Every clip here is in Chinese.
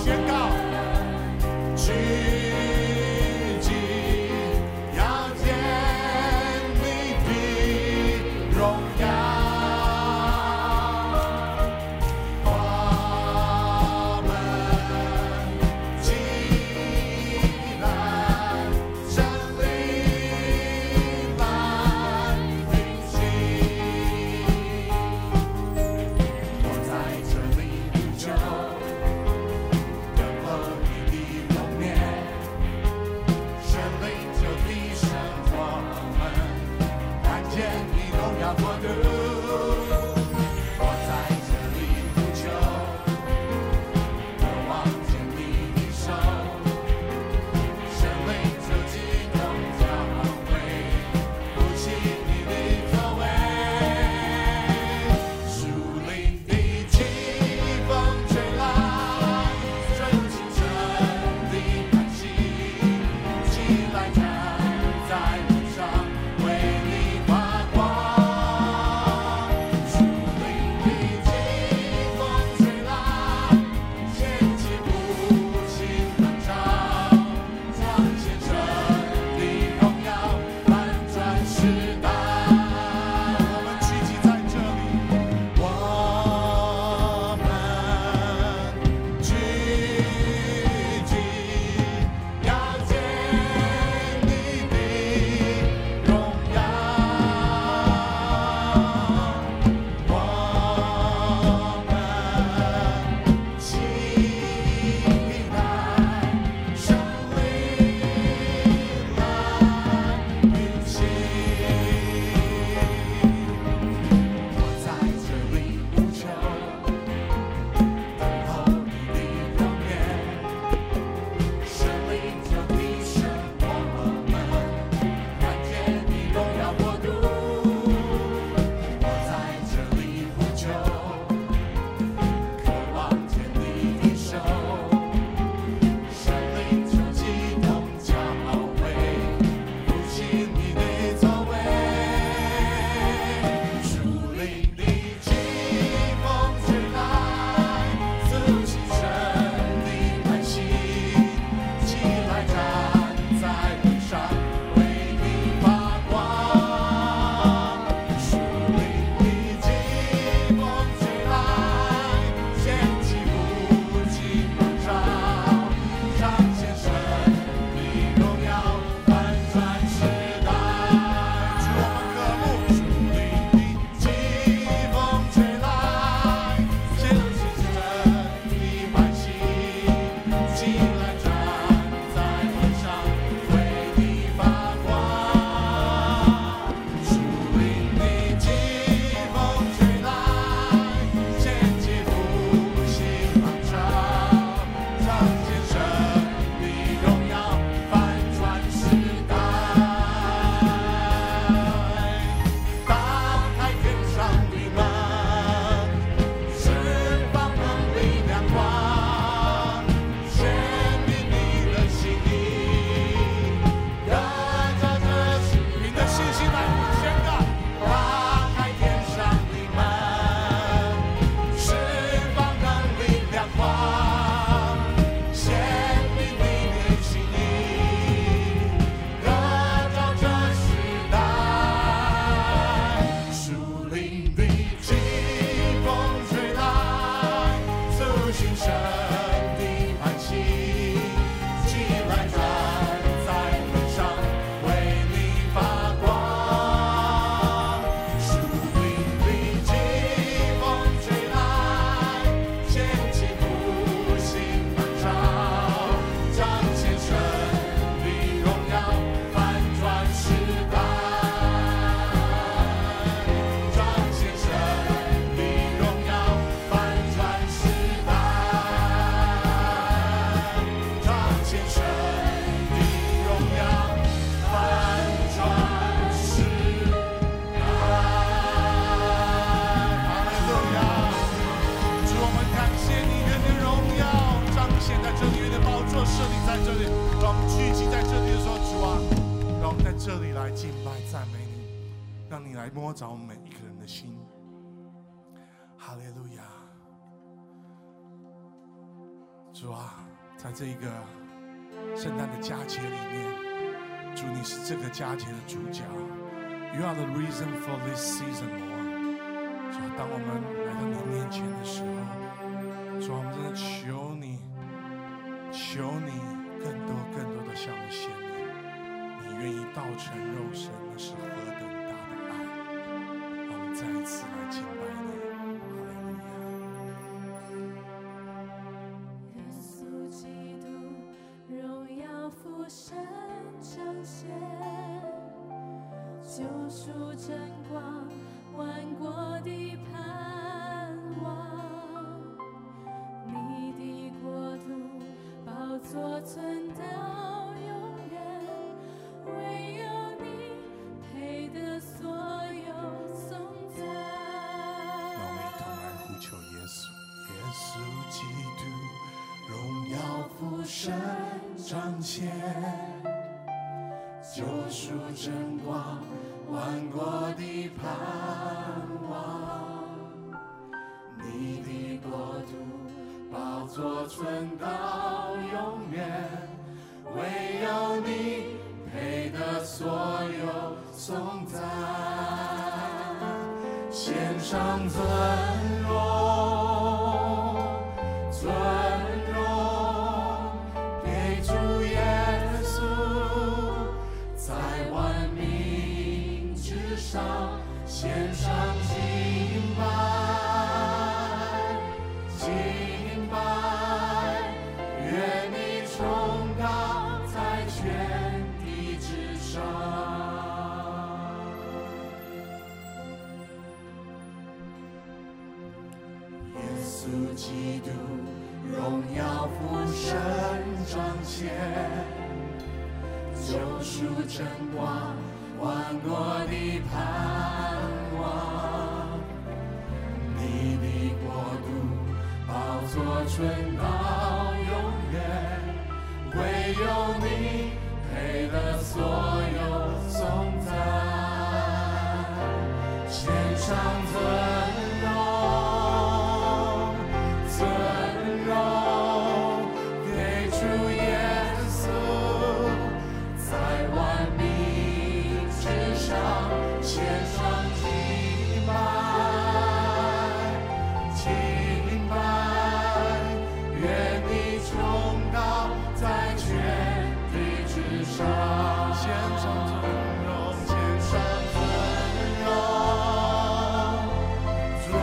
宣告，聚集要见你的荣耀。我们起来，胜利来运行。我在这里呼求，等候你的蒙面，神灵就提升我们，看见你荣耀国度。我在这里呼求，渴望见你的手，神灵就激动教会，不弃你的作为。属灵的季风吹来，吹进神的叹息，起来站在路上，为你发光。属灵的季风吹来，掀起复兴浪潮，彰显神的荣耀，翻转时代。我们聚集在这里，我们聚集要见你的荣耀。我们起来，胜利来运行。我在这里呼求，等候你的容颜，神灵就提升我们，看见你荣耀国度。我在这里呼求，渴望见你的手，神灵就激动教会，不弃你的作为。属灵的季风吹来，促起神的叹息，起来站在路上，为你发光。属灵的季风吹来，掀起复兴浪潮，彰显神的荣耀，翻转时代。主，我们渴慕属灵的季风吹来，掀起神的欢喜，起来站在路上，为你发光。属灵的季风吹来，掀起复兴浪潮，彰显神的荣耀，翻转时代。打开天上的门，释放能力亮光，显明你的心意，得着这是你的信心来宣告。打开天上的门，释放能力亮光，显明你的心意，得着这时代。属灵的季风吹来，促进神的欢喜，起来站在路上，为你发光。属灵的季风吹来，掀起复兴浪潮，彰显神的荣耀，翻转时代。彰显神的荣耀，翻转时代。彰显神的荣耀，翻转时代。哈利路亚！主，我们感谢你，愿你的荣耀彰显在这里，愿你的宝座设立在这里，让我们聚集在这里的时候，主啊，让我们在这里来敬拜赞美你，让你来摸着每一个人的心。哈利路亚！ 主啊，在这个圣诞的佳节里面，主你是这个佳节的主角。You are the reason for this season, Lord。主啊，当我们来到你面前的时候，主啊，我们真的求你，求你更多的向我们显明，你愿意道成肉身，那是何等大的爱。让我们再一次来敬拜你。 神彰显，救赎真光，万国的盼望。你的国度，宝座存到永远，唯有你配得所有颂赞。 让我们一同来呼求耶稣，耶稣基督。荣耀父神彰显，救赎真光，万国的盼望。你的国度，宝座存到永远，唯有你配得所有颂赞。献上尊荣，尊荣给主耶稣，在万民之上献上敬拜，敬拜，愿你崇高在全地之上。耶稣基督，荣耀父神彰显，救赎真光，万国的盼望。你的国度，宝座存到永远，唯有你配得所有颂赞。献上尊荣，尊荣给主耶稣，在万民之上献上敬拜，敬拜，愿你崇高在全地之上。献上尊荣，献上尊荣，尊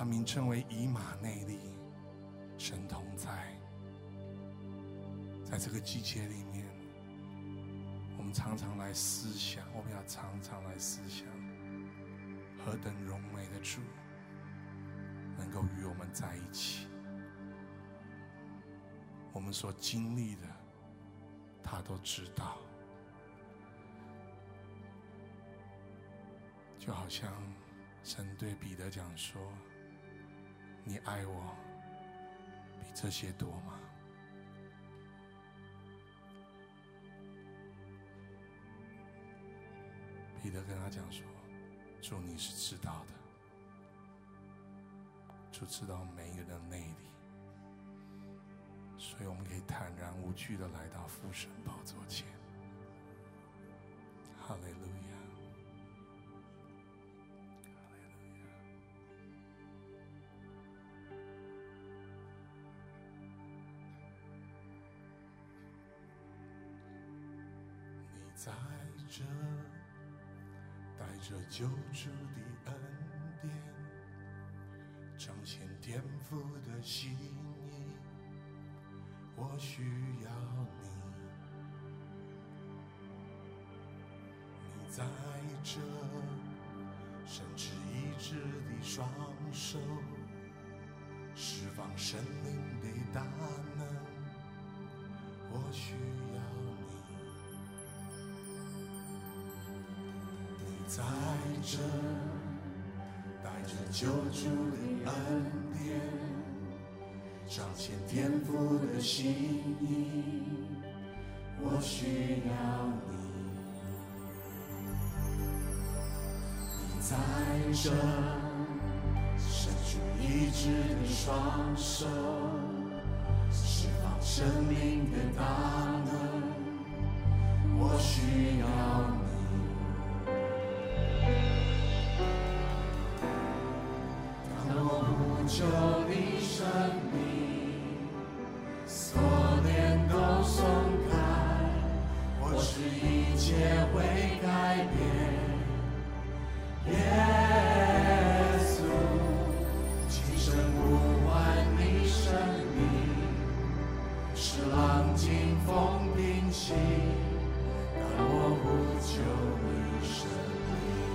他名称为以马内利，神同在。在这个季节里面，我们常常来思想，我们要常常来思想，何等荣美的主能够与我们在一起。我们所经历的，他都知道。就好像神对彼得讲说：“你爱我比这些多吗？”彼得跟他讲说：“主，你是知道的，主知道每一个人的内里，所以我们可以坦然无惧的来到父神宝座前。”哈利路亚。在这带着救主的恩典，彰显天父的心意，我需要你。你在这神旨医治的双手，释放生命的大能，我需要你。在这带着救主的恩典，彰显天父的心意，我需要你。你在这伸出医治的双手，释放生命的大能，我需要你。求你生命，锁链都松开，我使一切会改变。耶稣，轻声呼唤你生命，使浪静风平息，当我呼求你生命。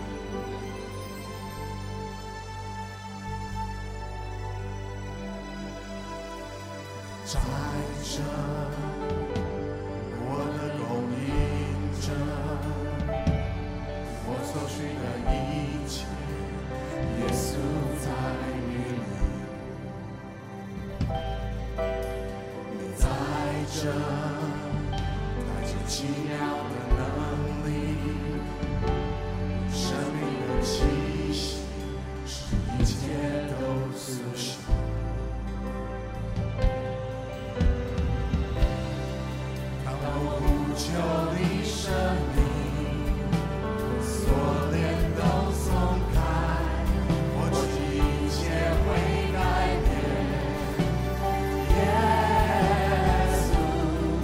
在这，我的供应者，我所需的一切，耶稣在于你。你在这，带着奇妙的能力，生命的气息，使一切都苏醒。求你生命，锁链都松开，我使一切会改变。耶稣，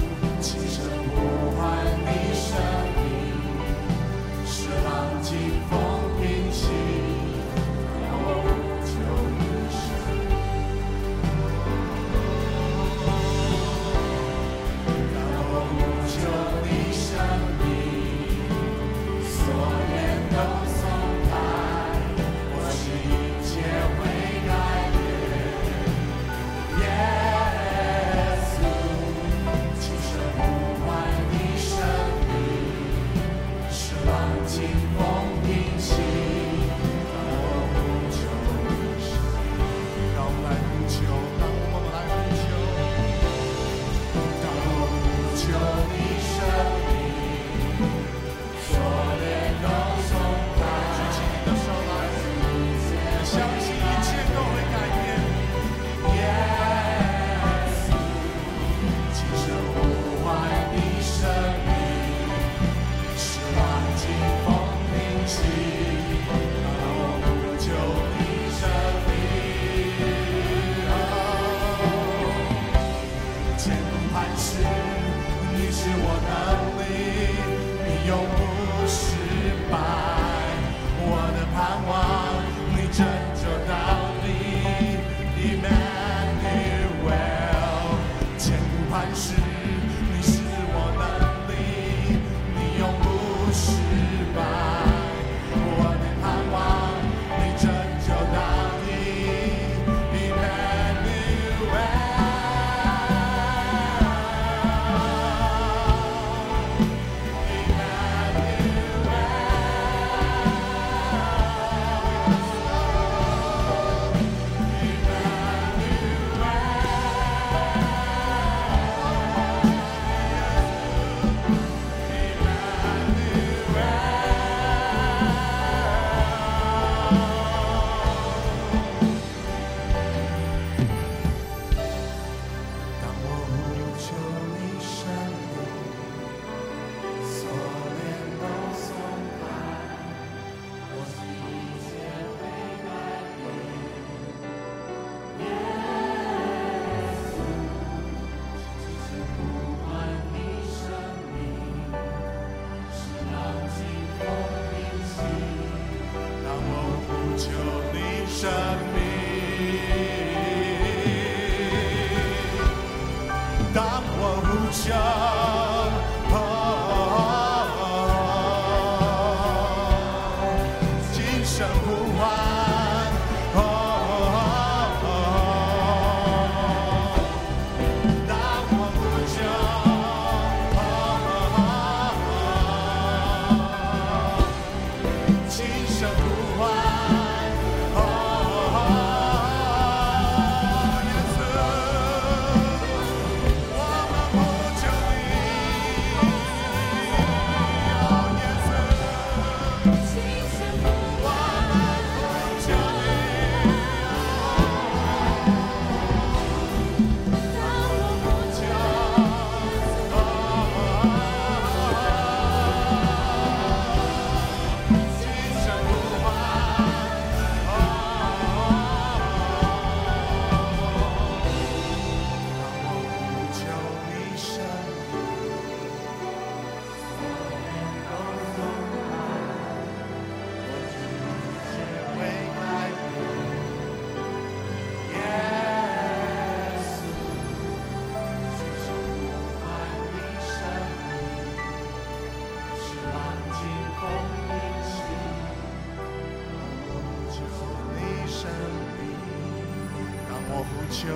我呼求，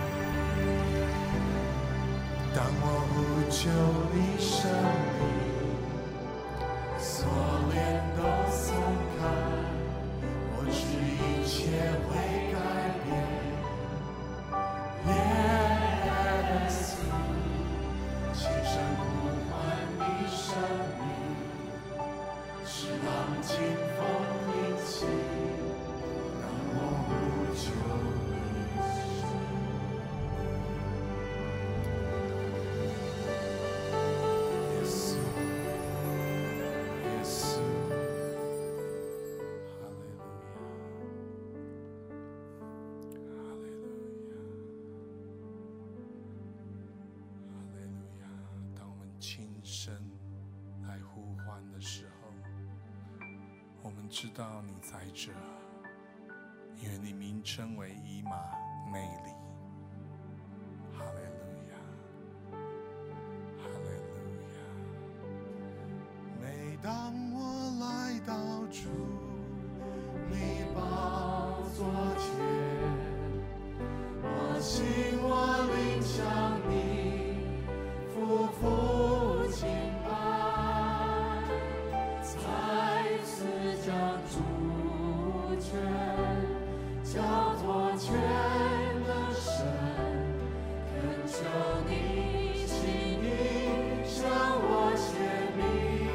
当我呼求你生命，锁链都松开，我知一切会改变。Yes， 轻声呼唤你生命，是浪尽风平息。当我呼求你生命，耶稣，耶稣，哈利路亚，哈利路亚，哈利路亚。当我们轻声来呼唤的时候，我们知道你在这，因为你名称为以马内利。哈利路亚，哈利路亚。每当我来到主你宝座前，我心我灵向你夫妇敬拜，再次将主权交托全能神，恳求你请你向我显明。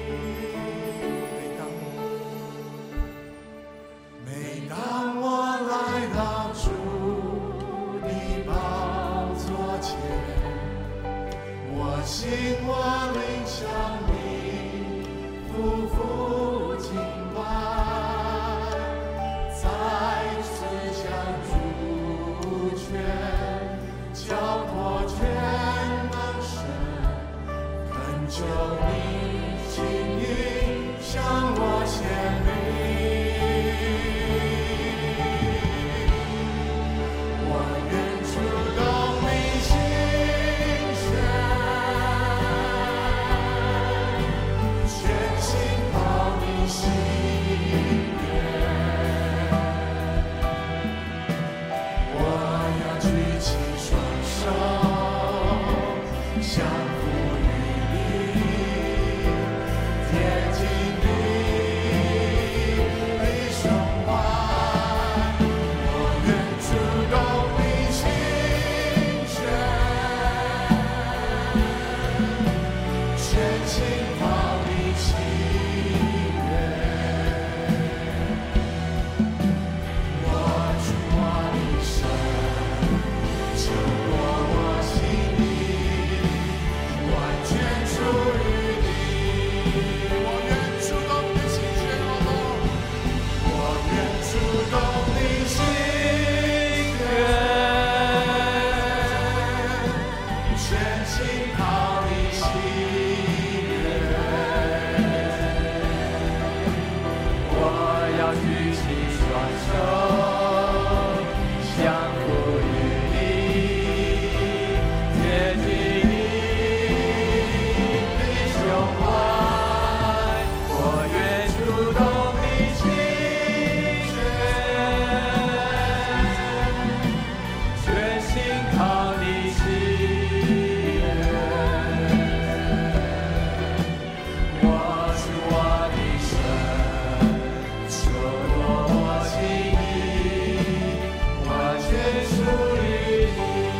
每当我来到主你宝座前，我心我灵向你夫妇敬拜，再次将主权交托全能神，恳求你请你向我显明。我愿触动你心弦，全心讨你喜悦。我要举起双手，降服于你，贴近你的胸怀。我愿触动你心弦，全心讨你喜悦。我主我的神，就过我心里，完全属于你。我愿触动你心弦，我愿触动你心弦，全心讨你喜悦。我要举起双手，降服于你，贴近你的胸怀。我愿触动你心弦，全心讨你喜悦。我是我的神，就过我心意，完全属于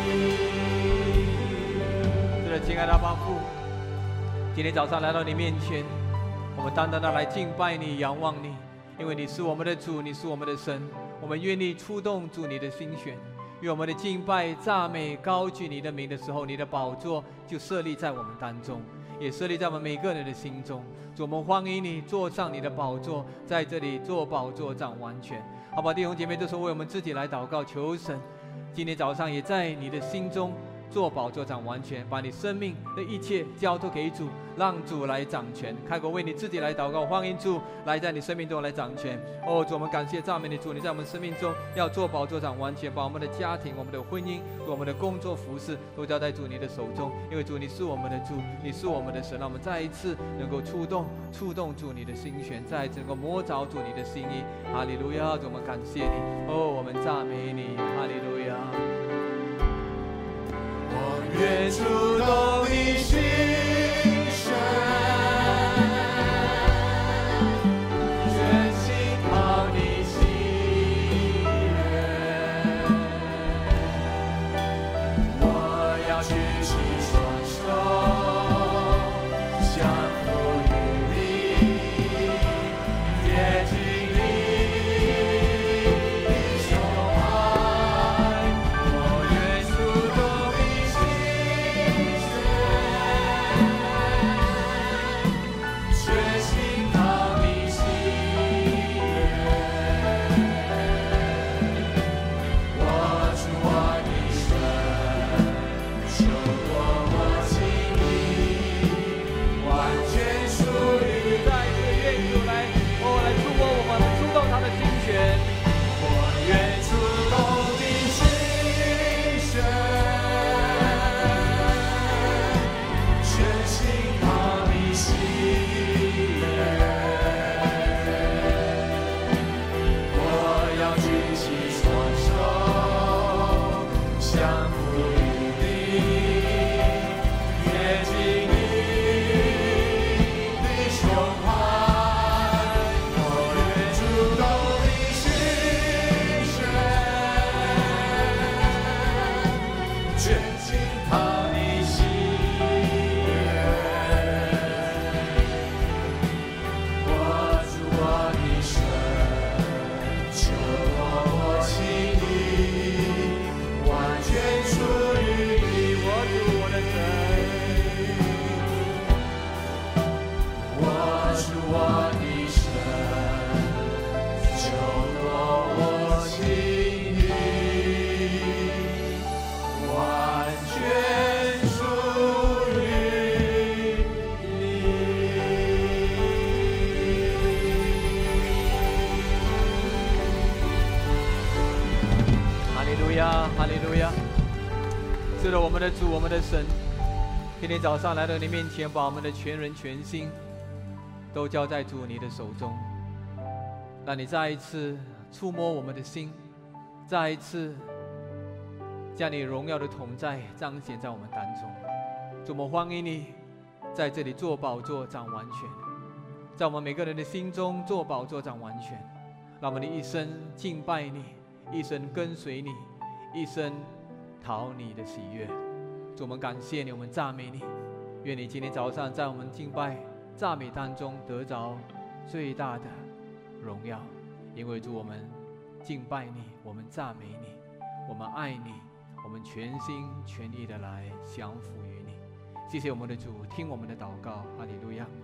你。 是的，亲爱的阿爸父，今天早上来到你面前，我们单单的来敬拜你、仰望你，因为你是我们的主，你是我们的神。我们愿意触动主你的心弦，愿我们的敬拜、赞美、高举你的名的时候，你的宝座就设立在我们当中，也设立在我们每个人的心中。主，我们欢迎你坐上你的宝座，在这里做宝座掌完全。好吧，弟兄姐妹，这时候为我们自己来祷告，求神今天早上也在你的心中做宝座掌完全，把你生命的一切交托给主，让主来掌权。开口为你自己来祷告，欢迎主来在你生命中来掌权。哦，主，我们感谢赞美你，主，你在我们生命中要做宝座掌完全，把我们的家庭、我们的婚姻、我们的工作、服事都交在主你的手中。因为主你是我们的主，你是我们的神，让我们再一次能够触动主你的心弦，再一次能够摸着主你的心意。哈利路亚！主，我们感谢你，哦，我们赞美你，哈利路亚。 我愿触动你心声，全心讨你喜悦。我要举起双手，降服于你，贴近你的胸怀。我愿触动你心弦，全心讨你喜悦。我主我的神，求过我心意，完全属于再一次愿主来，哦，来触摸我们，触动他的心弦。 我愿触动你心弦，全心讨你喜悦。我要举起双手，降服于你，贴近你的胸怀。我愿触动你心弦，全心讨你喜悦。我主我的神，求我心意，完全属于你。我主我的神，我主我的神，求夺我心意，完全属于哈利路亚，哈利路亚！是的，我们的主，我们的神，今天早上来到你面前，把我们的全人全心都交在主你的手中，让你再一次触摸我们的心，再一次将你荣耀的同在彰显在我们当中。主，我们欢迎你在这里做宝座掌完全，在我们每个人的心中做宝座掌完全，让我们的一生敬拜你，一生跟随你，一生讨你的喜悦。主，我们感谢你，我们赞美你。愿你今天早上在我们敬拜赞美当中得着最大的荣耀，因为主，我们敬拜你，我们赞美你，我们爱你，我们全心全意的来降服于你。谢谢我们的主，听我们的祷告，哈利路亚。